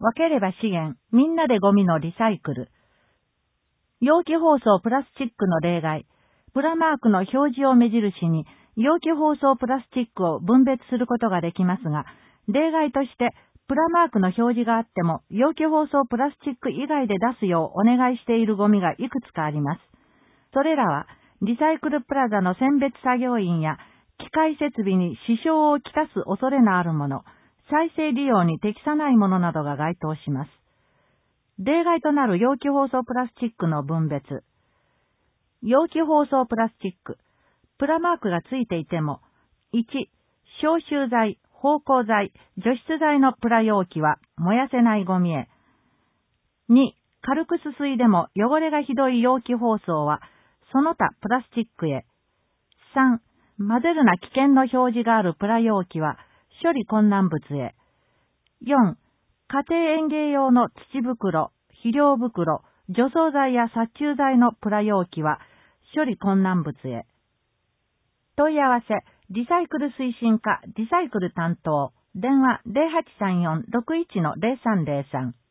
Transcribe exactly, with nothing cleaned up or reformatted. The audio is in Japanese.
分ければ資源、みんなでゴミのリサイクル。容器包装プラスチックの例外。プラマークの表示を目印に、容器包装プラスチックを分別することができますが、例外として、プラマークの表示があっても、容器包装プラスチック以外で出すようお願いしているゴミがいくつかあります。それらは、リサイクルプラザの選別作業員や、機械設備に支障をきたす恐れのあるもの、再生利用に適さないものなどが該当します。例外となる容器包装プラスチックの分別。容器包装プラスチック。プラマークがついていても、いち、消臭剤、芳香剤、除湿剤のプラ容器は燃やせないゴミへ。に、軽くすすいでも汚れがひどい容器包装は、その他プラスチックへ。さん、混ぜるな危険の表示があるプラ容器は、処理困難物へ。よん、家庭園芸用の土袋、肥料袋、除草剤や殺虫剤のプラ容器は、処理困難物へ。問い合わせ、リサイクル推進課、リサイクル担当、電話 ゼロはちさんよん ろくいちのゼロさんゼロさん。